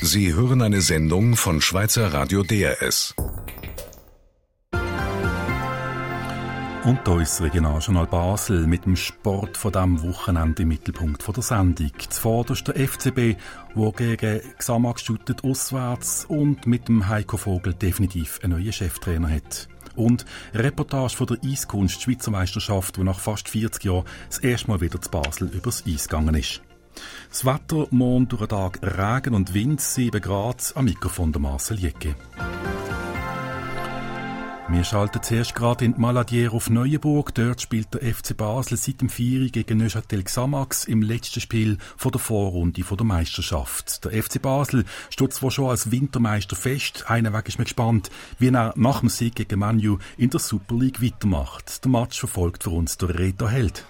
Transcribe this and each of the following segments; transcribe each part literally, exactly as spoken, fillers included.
Sie hören eine Sendung von Schweizer Radio D R S. Und da ist das Regionaljournal Basel mit dem Sport von diesem Wochenende im Mittelpunkt von der Sendung. Zuvorderst der F C B, der gegen Xamax shootet auswärts und mit dem Heiko Vogel definitiv einen neuen Cheftrainer hat. Und eine Reportage von der Eiskunst Schweizer Meisterschaft, die nach fast vierzig Jahren das erste Mal wieder zu Basel übers Eis gegangen ist. Das Wetter morgen durch den Tag Regen und Wind, sieben Grad, am Mikrofon der Marcel Jecke. Wir schalten zuerst gerade in Maladier auf Neuenburg. Dort spielt der F C Basel seit dem Vieri gegen Neuchâtel Xamax im letzten Spiel von der Vorrunde von der Meisterschaft. Der F C Basel steht zwar schon als Wintermeister fest, einer Weg ist mir gespannt, wie er nach dem Sieg gegen Man U in der Super League weitermacht. Der Match verfolgt für uns der Reto Held.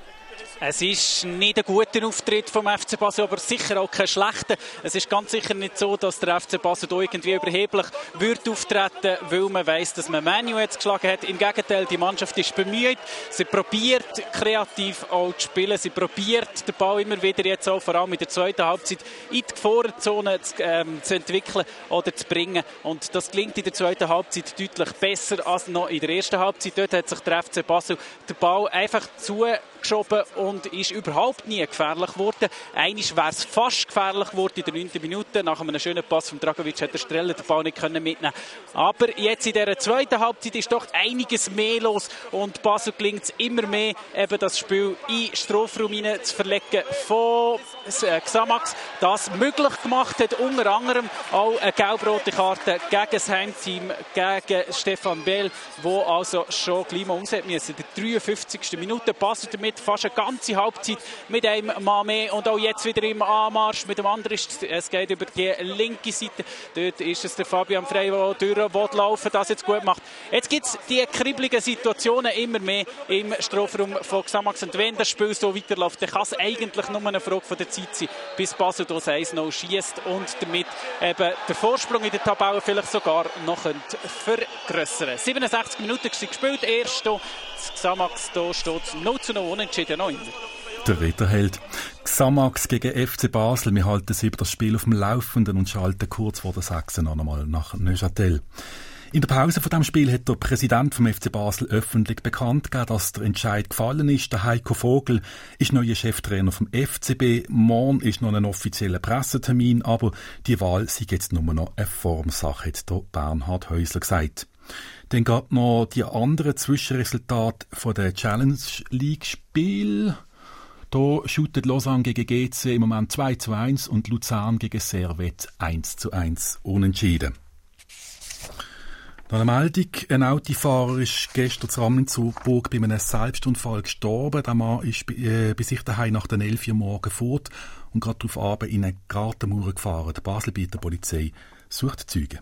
Es ist nicht ein guter Auftritt vom F C Basel, aber sicher auch kein schlechter. Es ist ganz sicher nicht so, dass der F C Basel hier irgendwie überheblich wird auftreten, weil man weiss, dass man Man U jetzt geschlagen hat. Im Gegenteil, die Mannschaft ist bemüht. Sie probiert kreativ auch zu spielen. Sie probiert den Ball immer wieder jetzt auch, vor allem in der zweiten Halbzeit, in die Gefahrenzone zu, ähm, zu entwickeln oder zu bringen. Und das gelingt in der zweiten Halbzeit deutlich besser als noch in der ersten Halbzeit. Dort hat sich der F C Basel den Ball einfach zugeschoben und ist überhaupt nie gefährlich geworden. Einmal wäre es fast gefährlich geworden in der neunten Minute. Nach einem schönen Pass von Dragovic hat der Streller den Ball nicht mitnehmen können. Aber jetzt in dieser zweiten Halbzeit ist doch einiges mehr los und Basel gelingt es immer mehr, eben das Spiel in den Strafraum hinein zu verlegen von Xamax. Das möglich gemacht hat unter anderem auch eine gelb-rote Karte gegen das Heimteam, gegen Stefan Bell, der also schon gleich mal umsetzen musste. In der dreiundfünfzigsten Minute Basel damit fast eine ganze Halbzeit mit einem Mann mehr und auch jetzt wieder im Anmarsch mit dem anderen. Es geht über die linke Seite. Dort ist es der Fabian Frey, der durch will laufen, das jetzt gut macht. Jetzt gibt es die kribbeligen Situationen immer mehr im Strafraum von Xamax. Und wenn das Spiel so weiterläuft, dann kann es eigentlich nur eine Frage von der Zeit sein, bis Basel das eins null schießt und damit eben der Vorsprung in der Tabelle vielleicht sogar noch vergrössern. siebenundsechzig Minuten sind gespielt. Erst hier Xamax, da steht null zu null unentschieden noch immer. Der Ritterheld. Xamax gegen F C Basel. Wir halten sie über das Spiel auf dem Laufenden und schalten kurz vor der Sechsen noch einmal nach Neuchâtel. In der Pause von dem Spiel hat der Präsident vom F C Basel öffentlich bekannt gegeben, dass der Entscheid gefallen ist. Der Heiko Vogel ist neuer Cheftrainer vom F C B. Morgen ist noch ein offizieller Pressetermin, aber die Wahl sei jetzt nur noch eine Formsache, hat der Bernhard Häusler gesagt. Dann gab noch die anderen Zwischenresultate von der Challenge League Spiel. Da shootet Lausanne gegen G C im Moment zwei zu eins und Luzern gegen Servette eins zu eins unentschieden. Noch eine Meldung. Ein Autofahrer ist gestern zu Ramlinzburg bei einem Selbstunfall gestorben. Der Mann ist äh, bei sich daheim nach den elf Uhr morgens fort und gerade darauf Abend in eine Gartenmauer gefahren. Die Baselbieter Polizei sucht Zeugen.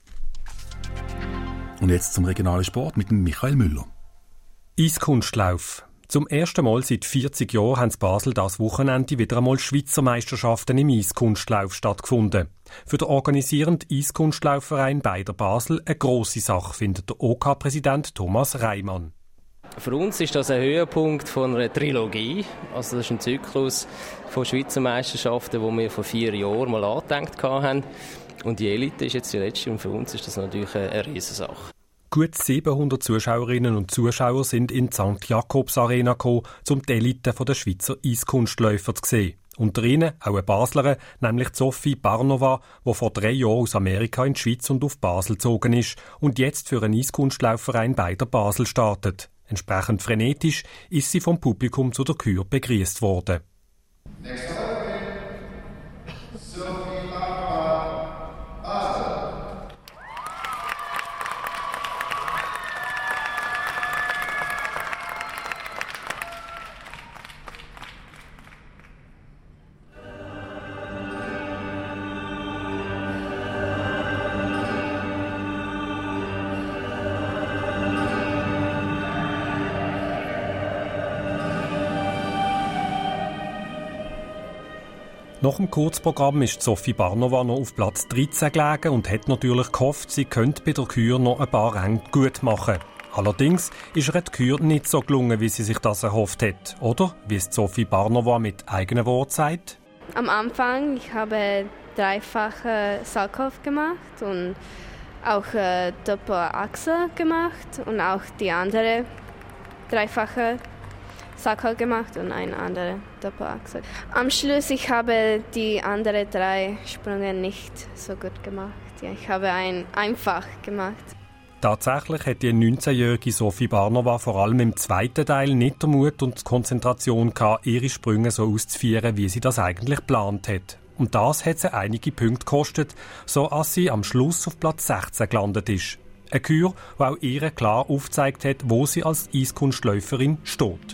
Und jetzt zum regionalen Sport mit Michael Müller. Eiskunstlauf. Zum ersten Mal seit vierzig Jahren haben in Basel das Wochenende wieder einmal Schweizer Meisterschaften im Eiskunstlauf stattgefunden. Für den organisierenden Eiskunstlaufverein Beider Basel eine grosse Sache, findet der O K-Präsident Thomas Reimann. Für uns ist das ein Höhepunkt von einer Trilogie. Also das ist ein Zyklus von Schweizer Meisterschaften, die wir vor vier Jahren mal angedenkt haben. Und die Elite ist jetzt die letzte und für uns ist das natürlich eine Riesensache. Gut siebenhundert Zuschauerinnen und Zuschauer sind in die Sankt Jakobs Arena gekommen, um die Elite der Schweizer Eiskunstläufer zu sehen. Unter ihnen auch eine Baslerin, nämlich Sophie Barnova, die vor drei Jahren aus Amerika in die Schweiz und auf Basel gezogen ist und jetzt für einen Eiskunstlaufverein Beider Basel startet. Entsprechend frenetisch ist sie vom Publikum zu der Kür begrüßt worden. Nach dem Kurzprogramm ist Sophie Barnova noch auf Platz dreizehn gelegen und hat natürlich gehofft, sie könnte bei der Kür noch ein paar Ränge gut machen. Allerdings ist ihr die Kür nicht so gelungen, wie sie sich das erhofft hat. Oder, wie es Sophie Barnova mit eigenen Worten sagt? Am Anfang, ich habe dreifache Salchow gemacht und auch äh, Doppelachsel gemacht und auch die andere dreifache Salchow gemacht und eine andere Doppelachsel. Am Schluss ich habe die anderen drei Sprünge nicht so gut gemacht. Ja, ich habe ein einfach gemacht. Tatsächlich hat die neunzehnjährige Sophie Barnova vor allem im zweiten Teil nicht den Mut und die Konzentration gehabt, ihre Sprünge so auszuführen, wie sie das eigentlich geplant hat. Und das hat sie einige Punkte gekostet, so dass sie am Schluss auf Platz sechzehn gelandet ist. Eine Kür, die auch ihr klar aufgezeigt hat, wo sie als Eiskunstläuferin steht.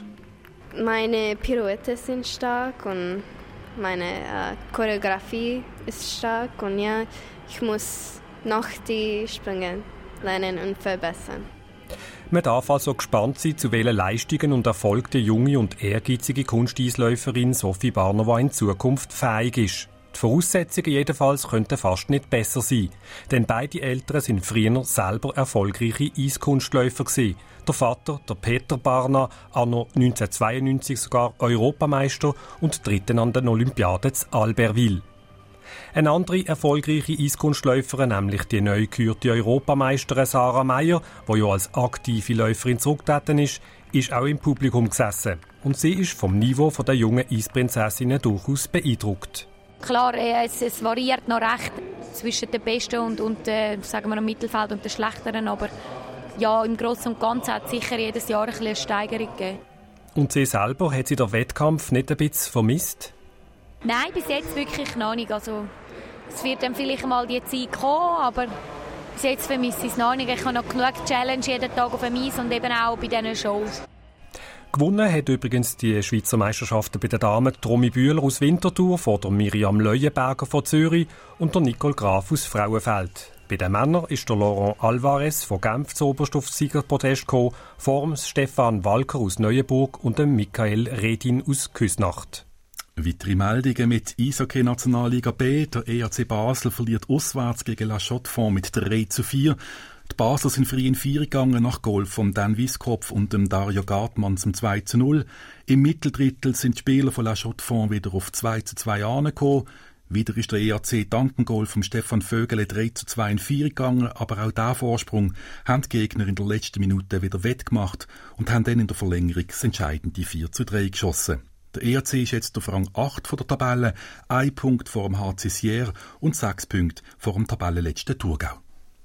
Meine Pirouetten sind stark und meine äh, Choreografie ist stark und ja, ich muss noch die Sprünge lernen und verbessern. Man darf also gespannt sein, zu welchen Leistungen und Erfolgen die junge und ehrgeizige Kunsteisläuferin Sophie Barnova in Zukunft fähig ist. Die Voraussetzungen jedenfalls könnten fast nicht besser sein, denn beide Eltern sind früher selber erfolgreiche Eiskunstläufer gewesen. Der Vater, der Peter Barna, anno neunzehnhundertzweiundneunzig sogar Europameister und dritten an den Olympiaden in Albertville. Eine andere erfolgreiche Eiskunstläuferin, nämlich die neu gekürte Europameisterin Sarah Meier, die ja als aktive Läuferin zurückgetreten ist, ist auch im Publikum gesessen. Und sie ist vom Niveau der jungen Eisprinzessinnen durchaus beeindruckt. Klar, es, es variiert noch recht zwischen den Besten und, und äh, sagen wir, dem Mittelfeld und den Schlechteren, aber ja, im Großen und Ganzen hat es sicher jedes Jahr ein bisschen eine Steigerung gegeben. Und sie selber, hat sie den Wettkampf nicht ein bisschen vermisst? Nein, bis jetzt wirklich noch nicht. Also, es wird dann vielleicht mal die Zeit kommen, aber bis jetzt vermisse ich es noch nicht. Ich habe noch genug Challenge jeden Tag auf dem Eis und eben auch bei diesen Shows. Gewonnen hat übrigens die Schweizer Meisterschaften bei den Damen Romy Bühler aus Winterthur vor der Miriam Leuenberger von Zürich und der Nicole Graf aus Frauenfeld. Bei den Männern ist der Laurent Alvarez von Genf zuoberst auf Siegerpodest gekommen, vor dem Stefan Walker aus Neuenburg und dem Michael Redin aus Küsnacht. Weitere Meldungen mit Eishockey-Nationalliga B. Der E A C Basel verliert auswärts gegen La Chaux-de-Fonds mit drei zu vier. Die Basler sind frei in vier gegangen nach Goal von Dan Wieskopf und dem Dario Gartmann zum zwei zu null. Im Mitteldrittel sind die Spieler von La Chaux-de-Fonds wieder auf zwei zu zwei angekommen. Wieder ist der E A C dank dem Goal von Stefan Vögele drei zu zwei in vier gegangen, aber auch diesen Vorsprung haben die Gegner in der letzten Minute wieder wettgemacht und haben dann in der Verlängerung das entscheidende vier zu drei geschossen. Der E A C ist jetzt auf Rang acht von der Tabelle, ein Punkt vor dem H C Sierre und sechs Punkte vor dem Tabellenletzten Thurgau.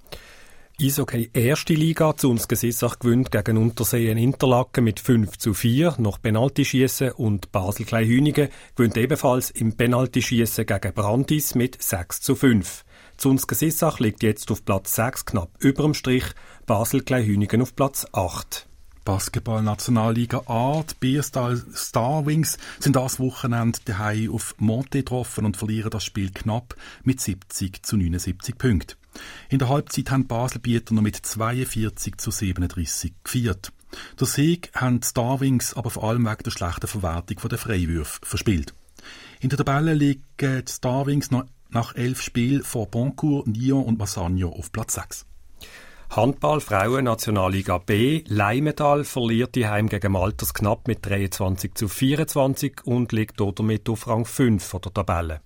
Eishockey erste Liga, zu uns Gesissach gewinnt gegen Untersee in Interlaken mit fünf zu vier nach Penaltyschiessen und Basel-Kleinhünigen gewinnt ebenfalls im Penaltyschiessen gegen Brandis mit sechs zu fünf. Zu uns Gesissach liegt jetzt auf Platz sechs knapp über dem Strich, Basel-Kleinhünigen auf Platz acht. Basketball-Nationalliga A, die Bierstal Starwings sind das Wochenende daheim auf Monte getroffen und verlieren das Spiel knapp mit siebzig zu neunundsiebzig Punkten. In der Halbzeit haben die Baselbieter noch mit zweiundvierzig zu siebenunddreissig gefeiert. Der Sieg haben die Starwings aber vor allem wegen der schlechten Verwertung der Freiwürfe verspielt. In der Tabelle liegen die Starwings noch nach elf Spielen vor Boncourt, Nyon und Massagno auf Platz sechs. Handball Frauen Nationalliga B. Leimetal verliert die Heim gegen Malters knapp mit dreiundzwanzig zu vierundzwanzig und liegt damit auf Rang fünf von der Tabelle.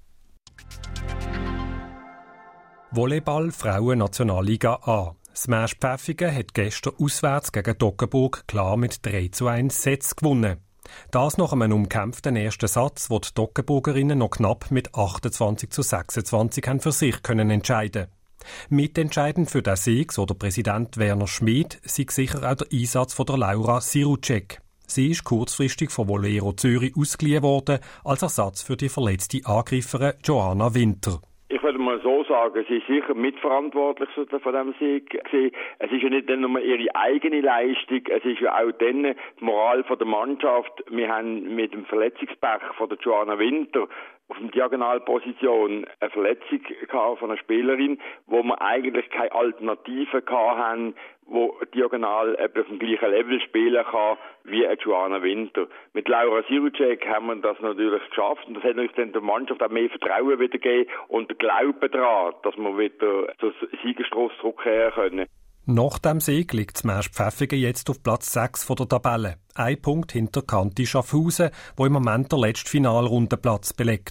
Volleyball Frauen Nationalliga A. Smash Pfäffiken hat gestern auswärts gegen Toggenburg klar mit drei zu eins Sätze gewonnen. Das nach einem umkämpften ersten Satz, wo die Toggenburgerinnen noch knapp mit achtundzwanzig zu sechsundzwanzig haben für sich können entscheiden. Mitentscheidend für den Sieg, so der Präsident Werner Schmid, sei sicher auch der Einsatz von der Laura Sirucek. Sie ist kurzfristig von Volero Zürich ausgeliehen worden als Ersatz für die verletzte Angreiferin Joanna Winter. Ich würde mal so sagen, sie ist sicher mitverantwortlich von diesem Sieg gewesen. Es ist ja nicht nur ihre eigene Leistung, es ist ja auch dann die Moral der Mannschaft. Wir haben mit dem Verletzungspech von der Joanna Winter auf der Diagonalposition eine Verletzung gehabt von einer Spielerin, wo wir eigentlich keine Alternative hatten, wo diagonal auf dem gleichen Level spielen kann wie eine Joanna Winter. Mit Laura Sirucek haben wir das natürlich geschafft und das hat uns dann der Mannschaft auch mehr Vertrauen wieder gegeben und der Glaube daran, dass wir wieder zur Siegestross zurückkehren können. Nach dem Sieg liegt Smash Pfäffiken jetzt auf Platz sechs von der Tabelle. Ein Punkt hinter Kanti Schaffhausen, wo im Moment der letzte Finalrundenplatz belegt.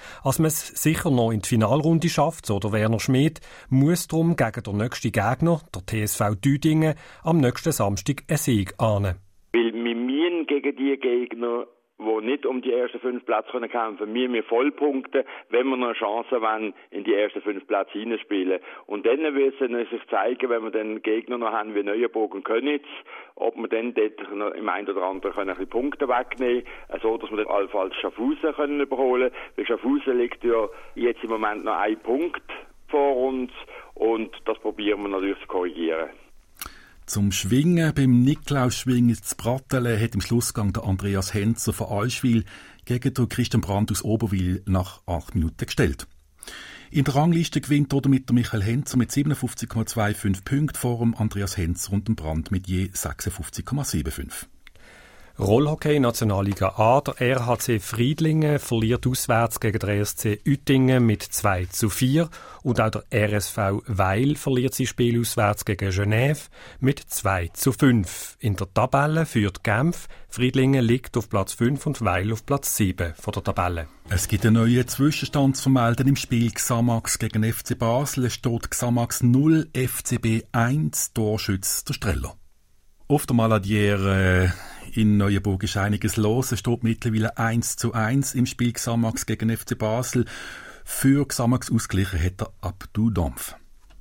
Als man es sicher noch in die Finalrunde schafft, so der Werner Schmid, muss darum gegen den nächsten Gegner, der T S V Düdingen, am nächsten Samstag einen Sieg ahnen. Weil wir müssen gegen die Gegner, die nicht um die ersten fünf Plätze kämpfen können, wir müssen Vollpunkten, wenn wir noch eine Chance wollen, in die ersten fünf Plätze hineinspielen. Und dann müssen wir sich zeigen, wenn wir dann Gegner noch haben wie Neuenburg und Königs, ob wir dann dort im einen oder anderen können ein bisschen Punkte wegnehmen können, so dass wir dann allenfalls Schaffhausen können überholen können. Weil Schaffhausen liegt ja jetzt im Moment noch ein Punkt vor uns und das probieren wir natürlich zu korrigieren. Zum Schwingen beim Niklaus-Schwingen zu Brattelen hat im Schlussgang der Andreas Henzer von Allschwil gegen den Christian Brandt aus Oberwil nach acht Minuten gestellt. In der Rangliste gewinnt damit der Michael Henzer mit siebenundfünfzig Komma fünfundzwanzig Punkten vor dem Andreas Henzer und dem Brandt mit je sechsundfünfzig Komma fünfundsiebzig. Rollhockey Nationalliga A. Der R H C Friedlingen verliert auswärts gegen den E S C Uetingen mit zwei zu vier. Und auch der R S V Weil verliert sein Spiel auswärts gegen Genève mit zwei zu fünf. In der Tabelle führt Genf. Friedlingen liegt auf Platz fünf und Weil auf Platz sieben von der Tabelle. Es gibt einen neuen Zwischenstand zu vermelden im Spiel Xamax gegen F C Basel. Es steht Xamax null, F C B eins, Torschütz der Streller. Auf der Maladière äh, in Neuenburg ist einiges los. Es steht mittlerweile eins zu eins im Spiel Xamax gegen F C Basel. Für Xamax ausgeglichen hat der Abdu Dampf.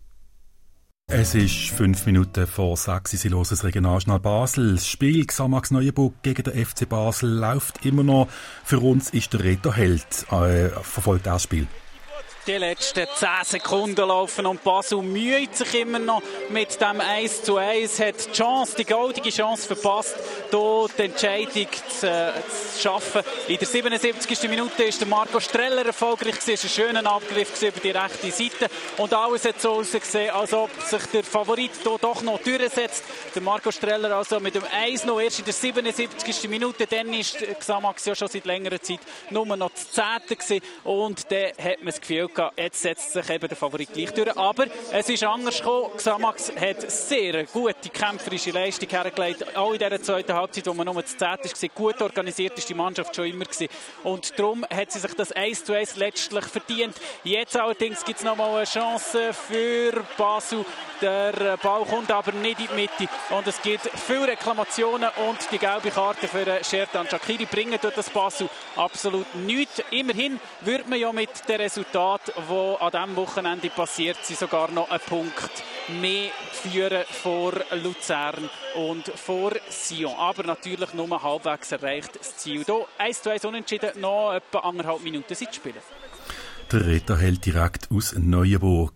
Es ist fünf Minuten vor sechs. Sie hören das Regionaljournal Basel. Das Spiel Xamax Neuenburg gegen den F C Basel läuft immer noch. Für uns ist der Reto Held. Äh, verfolgt das Spiel. Die letzten zehn Sekunden laufen und Basel müht sich immer noch mit dem eins zu eins. Hat die Chance, die goldige Chance verpasst, hier die Entscheidung zu, äh, zu schaffen. In der siebenundsiebzigsten Minute ist der Marco Streller erfolgreich gewesen. Es war ein schöner Abgriff über die rechte Seite. Und alles hat so ausgesehen, als ob sich der Favorit hier doch noch durchsetzt. Der Marco Streller also mit dem eins null erst in der siebenundsiebzigsten Minute. Dann ist Xamax ja schon seit längerer Zeit nur noch das zehnte gewesen. Und dann hat man das Gefühl, jetzt setzt sich eben der Favorit gleich durch. Aber es ist anders gekommen. Xamax hat sehr gute kämpferische Leistung hergelegt. Auch in dieser zweiten Halbzeit, wo man nur zu zehn war. Gut organisiert ist die Mannschaft schon immer gewesen. Und darum hat sie sich das eins zu eins letztlich verdient. Jetzt allerdings gibt es noch mal eine Chance für Basel. Der Ball kommt aber nicht in die Mitte. Und es gibt viele Reklamationen und die gelbe Karte für Sherdan Shaqiri bringen durch das Basel absolut nichts. Immerhin würde man ja mit dem Resultat, wo an diesem Wochenende passiert, sie sogar noch einen Punkt mehr führen vor Luzern und vor Sion. Aber natürlich nur halbwegs erreicht das Ziel. Hier eins zu eins unentschieden, noch etwa anderthalb Minuten Zeit spielen. Der Reto hält direkt aus Neuenburg.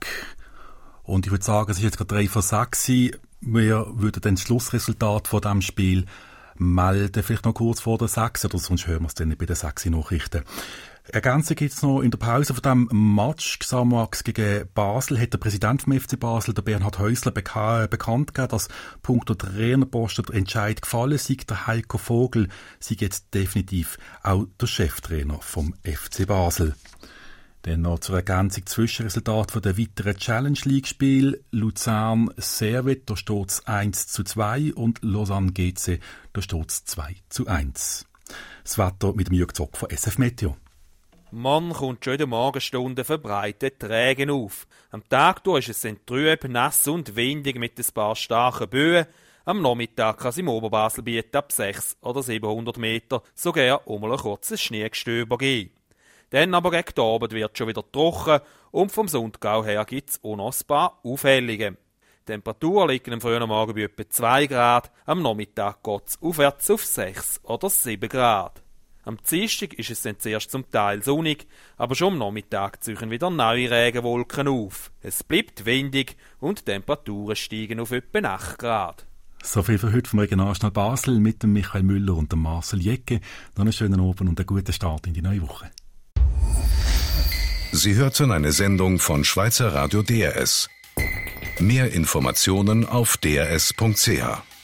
Und ich würde sagen, es ist jetzt gerade drei vor sechs. Wir würden dann das Schlussresultat von diesem Spiel melden, vielleicht noch kurz vor der sechs, oder sonst hören wir es dann bei den sechs Nachrichten. Ergänzung gibt es noch in der Pause von diesem Match Xamax gegen Basel hat der Präsident vom F C Basel, der Bernhard Häusler, beka- bekannt gegeben, dass punkto Trainerposten der Entscheid gefallen sei. Der Heiko Vogel sei jetzt definitiv auch der Cheftrainer vom F C Basel. Dann noch zur Ergänzung Zwischenresultat von der weiteren Challenge League Spiel. Luzern Servet, da steht es eins zu zwei und Lausanne G C, da steht es zwei zu eins. Das Wetter mit dem Jürg Zock von S F Meteo. Morgen kommt schon in der Morgenstunde verbreitet Regen auf. Am Tag durch ist es trüb, nass und windig mit ein paar starken Böen. Am Nachmittag kann es im Oberbaselbiet ab sechshundert oder siebenhundert Meter sogar um ein kurzes Schneegestöber geben. Dann aber gegen den Abend wird es schon wieder trocken und vom Sundgau her gibt es auch noch ein paar Aufhellungen. Die Temperatur liegt am frühen Morgen bei etwa zwei Grad, am Nachmittag geht es aufwärts auf sechs oder sieben Grad. Am Dienstag ist es dann zuerst zum Teil sonnig, aber schon am Nachmittag ziehen wieder neue Regenwolken auf. Es bleibt windig und die Temperaturen steigen auf etwa acht Grad. So viel für heute vom Regionaljournal Basel mit dem Michael Müller und dem Marcel Jecke. Noch einen schönen Abend und einen guten Start in die neue Woche. Sie hörten eine Sendung von Schweizer Radio D R S. Mehr Informationen auf d r s punkt c h.